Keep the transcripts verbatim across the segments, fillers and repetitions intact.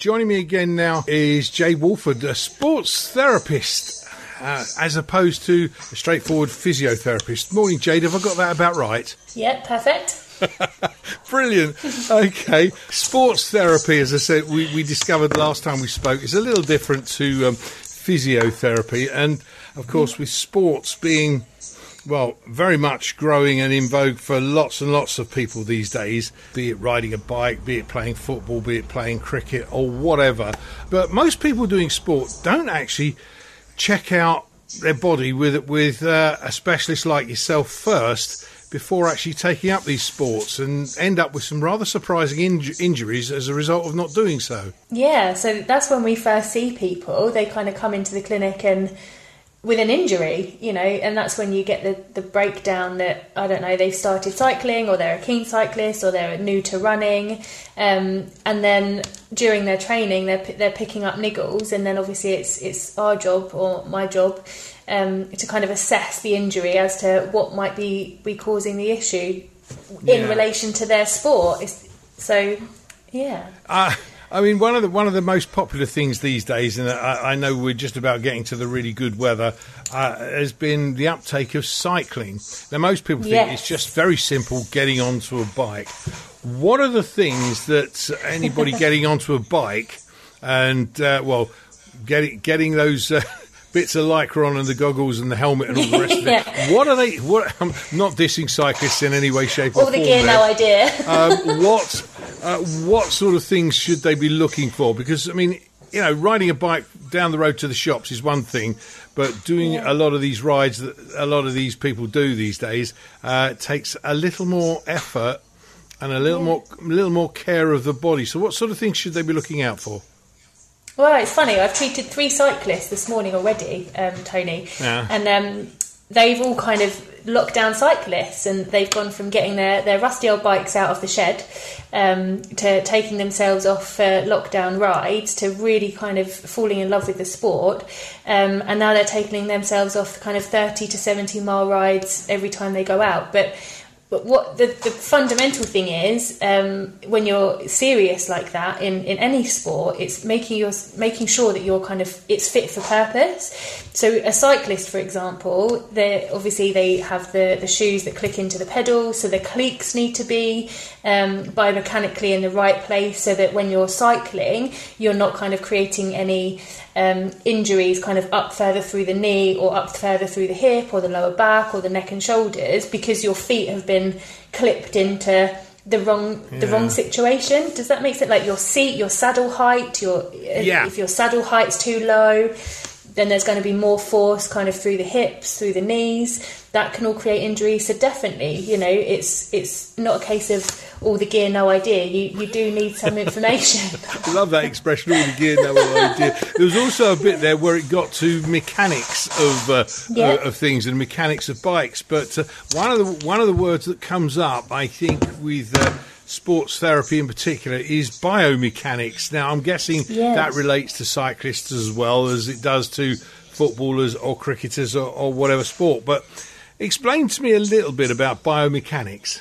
Joining me again now is Jade Walford, a sports therapist, uh, as opposed to a straightforward physiotherapist. Morning, Jade. Have I got that about right? Yeah, perfect. Brilliant. Okay. Sports therapy, as I said, we, we discovered last time we spoke, is a little different to um, physiotherapy. And, of course, with sports being, well, very much growing and in vogue for lots and lots of people these days, be it riding a bike, be it playing football, be it playing cricket or whatever. But most people doing sport don't actually check out their body with, with uh, a specialist like yourself first before actually taking up these sports, and end up with some rather surprising inj- injuries as a result of not doing so. Yeah, so that's when we first see people. They kind of come into the clinic and with an injury, you know, and that's when you get the, the breakdown that, I don't know, they've started cycling, or they're a keen cyclist, or they're new to running, um, and then during their training they're they're picking up niggles, and then obviously it's it's our job, or my job, um, to kind of assess the injury as to what might be, be causing the issue in yeah. relation to their sport. It's, so, yeah. Uh, I mean, one of the one of the most popular things these days, and I, I know we're just about getting to the really good weather, uh, has been the uptake of cycling. Now, most people think yes. it's just very simple getting onto a bike. What are the things that anybody getting onto a bike and, uh, well, getting getting those uh, bits of lycra on and the goggles and the helmet and all the rest yeah. of it, what are they, what, I'm not dissing cyclists in any way, shape or all form. All the gear, there. no idea. um, what... Uh, what sort of things should they be looking for? Because, I mean, you know, riding a bike down the road to the shops is one thing, but doing yeah. a lot of these rides that a lot of these people do these days uh, takes a little more effort and a little yeah. more a little more care of the body. So what sort of things should they be looking out for? Well, it's funny. I've treated three cyclists this morning already, um, Tony, yeah. and um, they've all kind of lockdown cyclists, and they've gone from getting their, their rusty old bikes out of the shed um, to taking themselves off uh, lockdown rides, to really kind of falling in love with the sport, um, and now they're taking themselves off kind of thirty to seventy mile rides every time they go out. But But what the, the fundamental thing is, um, when you're serious like that in, in any sport, it's making your making sure that you're kind of it's fit for purpose. So a cyclist, for example, they obviously they have the, the shoes that click into the pedals, so the cleats need to be um, biomechanically in the right place, so that when you're cycling, you're not kind of creating any um, injuries kind of up further through the knee, or up further through the hip, or the lower back, or the neck and shoulders, because your feet have been clipped into the wrong yeah. the wrong situation. Does that make sense? Like your seat, your saddle height, your yeah. if your saddle height's too low, then there's going to be more force kind of through the hips, through the knees. That can all create injuries. So definitely, you know, it's it's not a case of all the gear, no idea. You you do need some information. I love that expression, all the gear, no idea. There was also a bit there where it got to mechanics of uh, yeah. uh, of things and mechanics of bikes. But uh, one of the one of the words that comes up, I think, with uh, sports therapy in particular, is biomechanics. Now, I'm guessing yes. that relates to cyclists as well as it does to footballers or cricketers or, or whatever sport. But explain to me a little bit about biomechanics.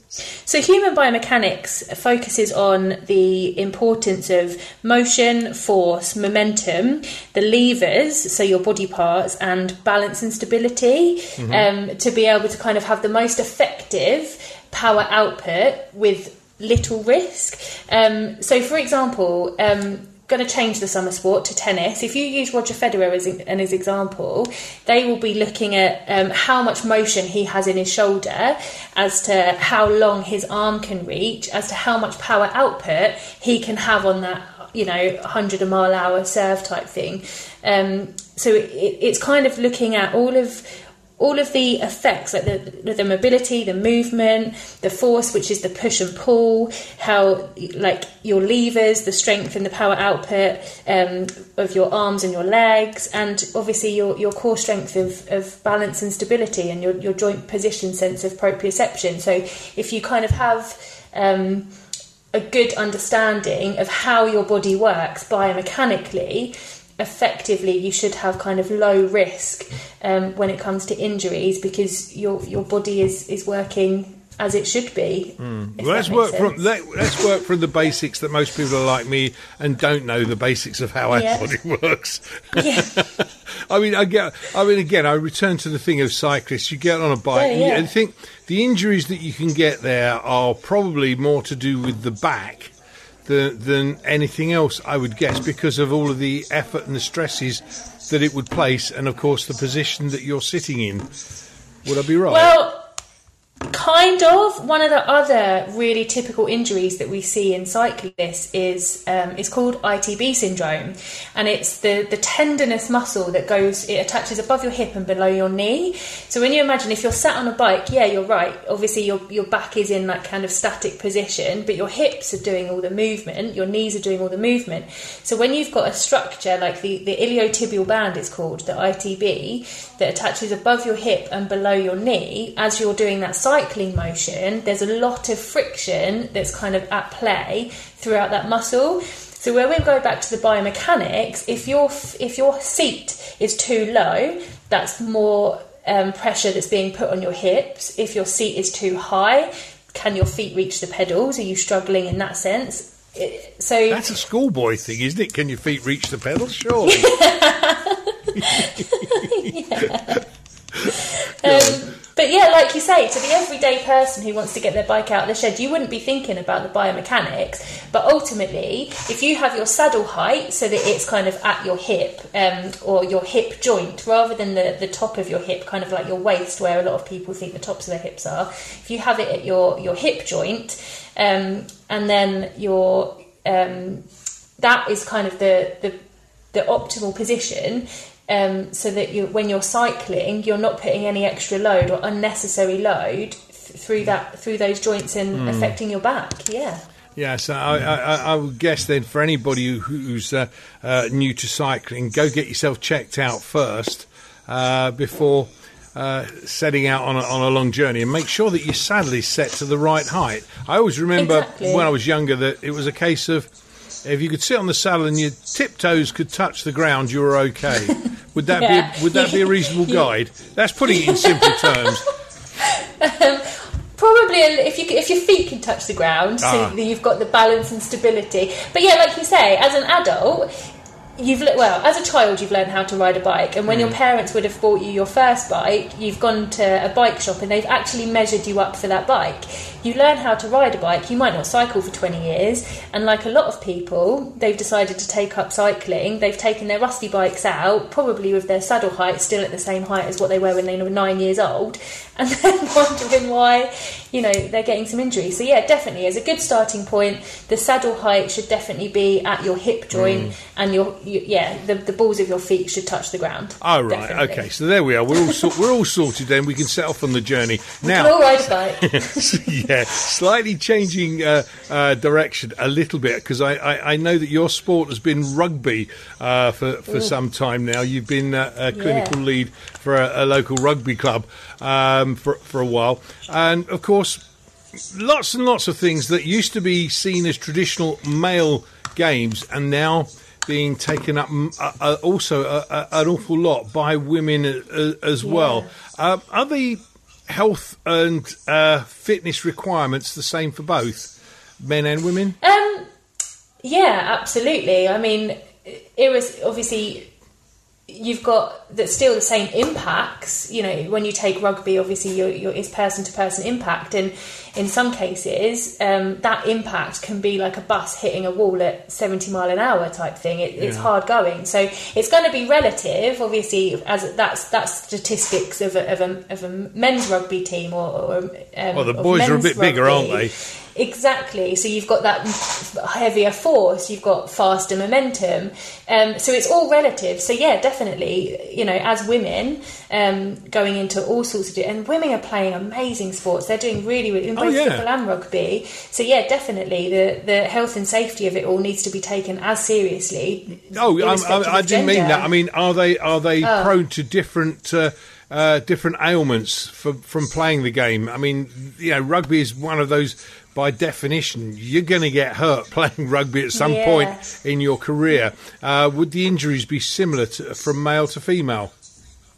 So human biomechanics focuses on the importance of motion, force, momentum, the levers, so your body parts, and balance and stability, mm-hmm. um, to be able to kind of have the most effective power output with little risk. Um, so, for example, um, going to change the summer sport to tennis. If you use Roger Federer as an as example, they will be looking at um, how much motion he has in his shoulder, as to how long his arm can reach, as to how much power output he can have on that, you know, one hundred mile an hour serve type thing. Um, so it, it's kind of looking at all of all of the effects, like the the mobility, the movement, the force, which is the push and pull, how, like, your levers, the strength and the power output um, of your arms and your legs, and obviously your, your core strength of, of balance and stability, and your, your joint position sense of proprioception. So if you kind of have um, a good understanding of how your body works biomechanically, effectively you should have kind of low risk um, when it comes to injuries, because your your body is is working as it should be. Mm. Well, let's work from let, let's work from the basics that most people are like me and don't know the basics of how our yeah. body works. Yeah. I mean, I get. I mean, again, I return to the thing of cyclists. You get on a bike, yeah, yeah. and I think the injuries that you can get there are probably more to do with the back than, than anything else, I would guess, because of all of the effort and the stresses that it would place, and of course the position that you're sitting in. Would I be right? Well, kind of. One of the other really typical injuries that we see in cyclists is um, is called I T B syndrome, and it's the, the tendinous muscle that goes, it attaches above your hip and below your knee. So when you imagine if you're sat on a bike, yeah, you're right. Obviously, your your back is in that kind of static position, but your hips are doing all the movement, your knees are doing all the movement. So when you've got a structure like the, the iliotibial band, it's called, the I T B, that attaches above your hip and below your knee, as you're doing that cycling motion, there's a lot of friction that's kind of at play throughout that muscle. So when we go back to the biomechanics, if your if your seat is too low, that's more um, pressure that's being put on your hips. If your seat is too high, can your feet reach the pedals? Are you struggling in that sense? It, so that's a schoolboy thing, isn't it? Can your feet reach the pedals? Surely. yeah. Um, but yeah, like you say, to the everyday person who wants to get their bike out of the shed, you wouldn't be thinking about the biomechanics. But ultimately, if you have your saddle height so that it's kind of at your hip, um, or your hip joint, rather than the, the top of your hip, kind of like your waist, where a lot of people think the tops of their hips are, if you have it at your, your hip joint, um, and then your um, that is kind of the, the, the optimal position. Um, so that you, when you're cycling, you're not putting any extra load or unnecessary load th- through that through those joints and mm. affecting your back. Yeah. Yeah, so I, I, I would guess then for anybody who, who's uh, uh, new to cycling, go get yourself checked out first uh, before uh, setting out on a, on a long journey, and make sure that your saddle is set to the right height. I always remember exactly. when I was younger that it was a case of, if you could sit on the saddle and your tiptoes could touch the ground, you were okay. Would that yeah. be a, would that be a reasonable guide? That's putting it in simple terms. Um, probably if you if your feet can touch the ground, ah. so that you've got the balance and stability. But yeah, like you say, as an adult, you've le- well, as a child, you've learned how to ride a bike, and when mm. your parents would have bought you your first bike, you've gone to a bike shop and they've actually measured you up for that bike. You learn how to ride a bike. You might not cycle for twenty years, and like a lot of people, they've decided to take up cycling. They've taken their rusty bikes out, probably with their saddle height still at the same height as what they were when they were nine years old, and then wondering why, you know, they're getting some injuries. So yeah, definitely, as a good starting point, the saddle height should definitely be at your hip joint, mm. and your you, yeah, the, the balls of your feet should touch the ground. Oh right, definitely. Okay, so there we are. We're all so, we're all sorted. Then we can set off on the journey. We now, can all ride a bike. Yeah, slightly changing uh, uh, direction a little bit, because I, I, I know that your sport has been rugby uh, for, for some time now. You've been uh, a clinical yeah. lead for a, a local rugby club um, for, for a while. And, of course, lots and lots of things that used to be seen as traditional male games and now being taken up uh, uh, also uh, uh, an awful lot by women uh, as yeah. well. Uh, are the health and uh, fitness requirements the same for both men and women? Um, yeah, absolutely. I mean, it was obviously you've got that still the same impacts. You know, when you take rugby, obviously you're, you're, it's person to person impact, and in some cases, um, that impact can be like a bus hitting a wall at seventy mile an hour type thing. It, yeah. It's hard going, so it's going to be relative. Obviously, as that's that's statistics of a, of a, of a men's rugby team, or, or um, well, the boys are a bit rugby. bigger, aren't they? Exactly. So you've got that heavier force, you've got faster momentum. Um, so it's all relative. So yeah, definitely, you know, as women um, going into all sorts of... And women are playing amazing sports. They're doing really, really... in both oh, yeah. football and rugby. So yeah, definitely, the, the health and safety of it all needs to be taken as seriously. Oh, I, I, I didn't mean that. I mean, are they, are they oh. prone to different... Uh, Uh, different ailments for, from playing the game? I mean, you know, rugby is one of those, by definition, you're going to get hurt playing rugby at some yeah. point in your career. Uh, would the injuries be similar to, from male to female?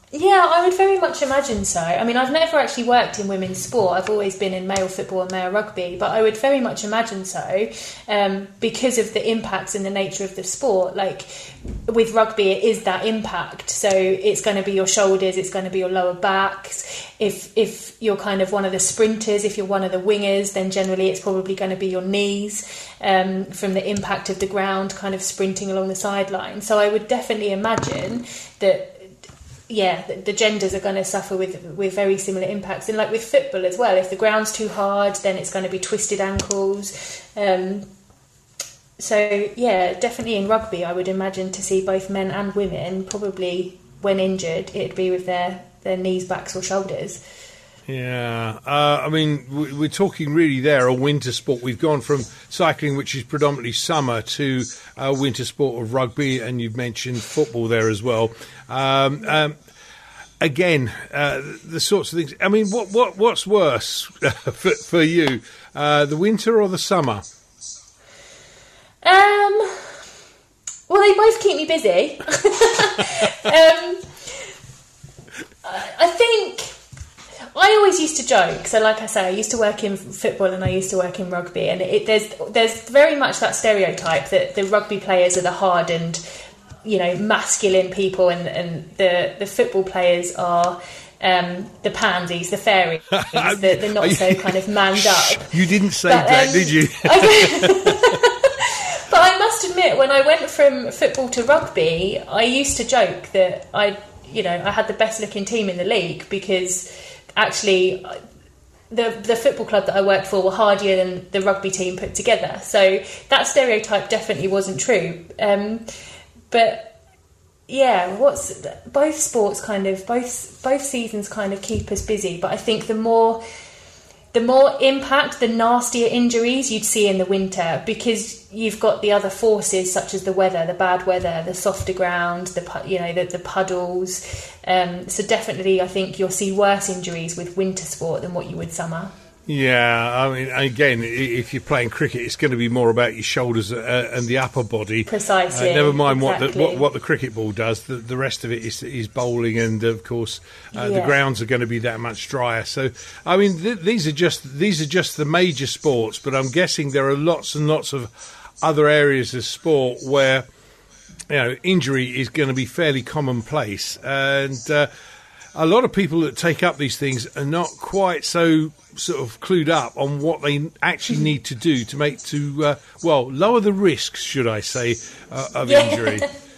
Yeah, I would very much imagine so. I mean, I've never actually worked in women's sport. I've always been in male football and male rugby, but I would very much imagine so um, because of the impacts and the nature of the sport. Like with rugby, it is that impact. So it's going to be your shoulders, it's going to be your lower backs. If if you're kind of one of the sprinters, if you're one of the wingers, then generally it's probably going to be your knees um, from the impact of the ground kind of sprinting along the sideline. So I would definitely imagine that yeah, the, the genders are going to suffer with with very similar impacts. And like with football as well, if the ground's too hard, then it's going to be twisted ankles. Um, so, yeah, definitely in rugby, I would imagine to see both men and women, probably when injured, it'd be with their, their knees, backs or shoulders. Yeah, uh, I mean, we're talking really there a winter sport. We've gone from cycling, which is predominantly summer, to a winter sport of rugby, and you've mentioned football there as well. Um, um, again, uh, the sorts of things. I mean, what what what's worse for, for you, uh, the winter or the summer? Um, well, they both keep me busy. um, I think. I always used to joke. So, like I say, I used to work in football and I used to work in rugby, and it, there's there's very much that stereotype that the rugby players are the hardened, you know, masculine people, and, and the the football players are um, the pansies, the fairies, the, the not so kind of manned up. You didn't say but, that, um, did you? But I must admit, when I went from football to rugby, I used to joke that I, you know, I had the best looking team in the league because. Actually, the the football club that I worked for were hardier than the rugby team put together. So that stereotype definitely wasn't true. Um, but yeah, what's both sports kind of both both seasons kind of keep us busy. But I think the more the more impact, the nastier injuries you'd see in the winter, because you've got the other forces such as the weather, the bad weather, the softer ground, the you know the, the puddles. Um, so definitely, I think you'll see worse injuries with winter sport than what you would summer. Yeah, I mean, again, if you're playing cricket, it's going to be more about your shoulders uh, and the upper body. Precisely. Uh, never mind exactly. what, the, what what the cricket ball does. The, the rest of it is, is bowling, and of course, uh, yeah. the grounds are going to be that much drier. So, I mean, th- these are just these are just the major sports. But I'm guessing there are lots and lots of other areas of sport where you know injury is going to be fairly commonplace, and uh, a lot of people that take up these things are not quite so sort of clued up on what they actually need to do to make to uh, well lower the risks, should I say, uh, of yeah. injury.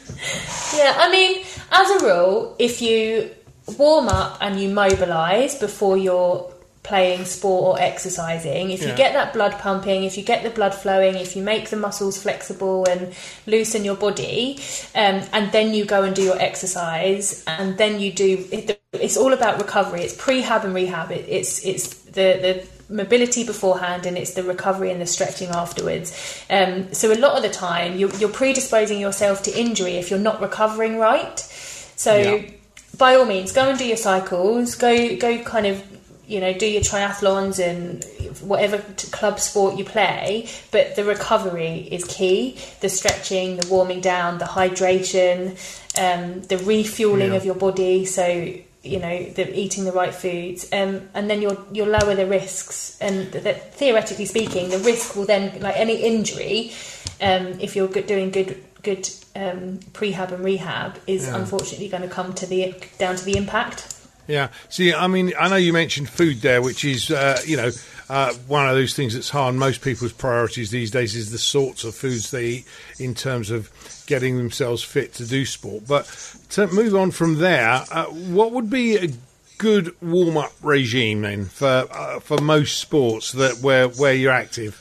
Yeah, I mean, as a rule, if you warm up and you mobilise before you're playing sport or exercising, if you Yeah. get that blood pumping, if you get the blood flowing, if you make the muscles flexible and loosen your body, um, and then you go and do your exercise, and then you do it, it's all about recovery. It's prehab and rehab. It, it's it's the the mobility beforehand, and it's the recovery and the stretching afterwards. Um, so a lot of the time you're, you're predisposing yourself to injury if you're not recovering right. So Yeah. by all means, go and do your cycles, go go kind of you know, do your triathlons and whatever t- club sport you play, but the recovery is key. The stretching, the warming down, the hydration, um, the refueling Yeah. of your body. So, you know, the eating the right foods, um, and then you'll you'll lower the risks. And that, theoretically speaking, the risk will then, like any injury, um, if you're good, doing good good um, prehab and rehab, is Yeah. unfortunately going to come to the down to the impact. Yeah. See, I mean, I know you mentioned food there, which is, uh, you know, uh, one of those things that's high on most people's priorities these days is the sorts of foods they eat in terms of getting themselves fit to do sport. But to move on from there, uh, what would be a good warm-up regime then for uh, for most sports that where where you're active?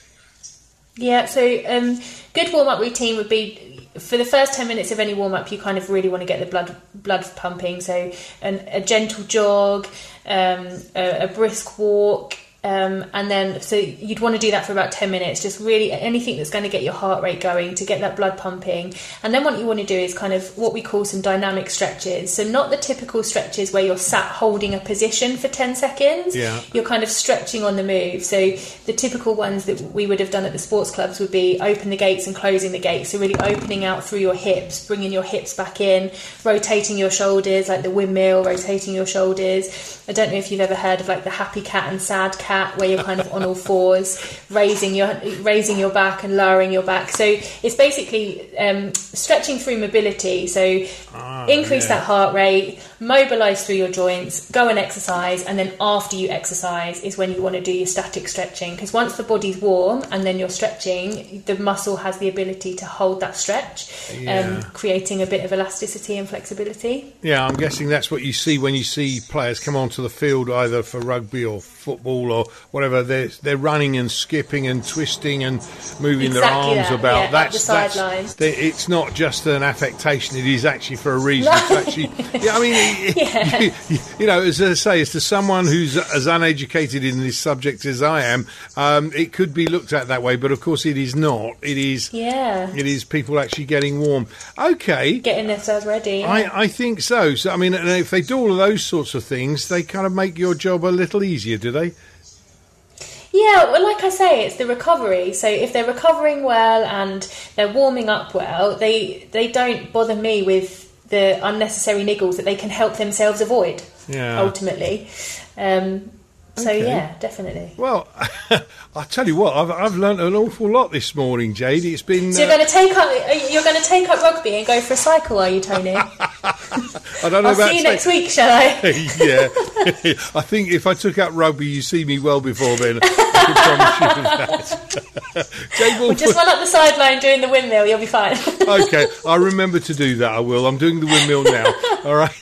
Yeah, so um, good warm-up routine would be, for the first ten minutes of any warm-up, you kind of really want to get the blood blood pumping. So an, a gentle jog, um, a, a brisk walk, Um, and then, so you'd want to do that for about ten minutes, just really anything that's going to get your heart rate going to get that blood pumping. And then what you want to do is kind of what we call some dynamic stretches. So not the typical stretches where you're sat holding a position for ten seconds. Yeah. You're kind of stretching on the move. So the typical ones that we would have done at the sports clubs would be open the gates and closing the gates. So really opening out through your hips, bringing your hips back in, rotating your shoulders, like the windmill, rotating your shoulders. I don't know if you've ever heard of like the happy cat and sad cat, where you're kind of on all fours, raising your raising your back and lowering your back. So it's basically um, stretching through mobility. So ah, increase yeah. that heart rate, mobilise through your joints, go and exercise, and then after you exercise is when you want to do your static stretching. Because once the body's warm and then you're stretching, the muscle has the ability to hold that stretch, yeah. um, creating a bit of elasticity and flexibility. Yeah, I'm guessing that's what you see when you see players come onto the field, either for rugby or football or whatever. They're they're running and skipping and twisting and moving Exactly their arms that, about. yeah, up that's the sideline. that's they, it's not just an affectation. It is actually for a reason. It's actually, yeah, I mean, it, Yeah. you, you know, as I say, as to someone who's as uneducated in this subject as I am, um, it could be looked at that way. But of course, it is not. It is. Yeah. It is people actually getting warm. Okay. Getting themselves ready. I, I think so. So I mean, and if they do all of those sorts of things, they kind of make your job a little easier, do they? Yeah, well, like I say, it's the recovery. So if they're recovering well and they're warming up well, they they don't bother me with the unnecessary niggles that they can help themselves avoid. Yeah. Ultimately. Um, so Okay. yeah, definitely. Well, I tell you what, I've I've learnt an awful lot this morning, Jade. It's been. So you're uh, going to take up you're going to take up rugby and go for a cycle, are you, Tony? I don't know I'll about see you say- next week, shall I? Yeah, I think if I took up rugby, you see me well before then. I can promise you that. Jade Well, Wolf- just run up the sideline doing the windmill, you'll be fine. Okay, I'll remember to do that. I will. I'm doing the windmill now. All right.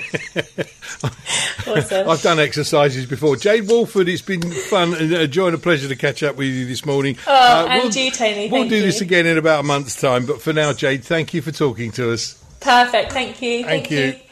Awesome. I've done exercises before. Jade Wolford, it's been fun and a joy and a pleasure to catch up with you this morning. Oh, and you, Tony. We'll Thank do you. this again in about a month's time, but for now, Jade, thank you for talking to us. Perfect. Thank you. Thank Thank, you. you.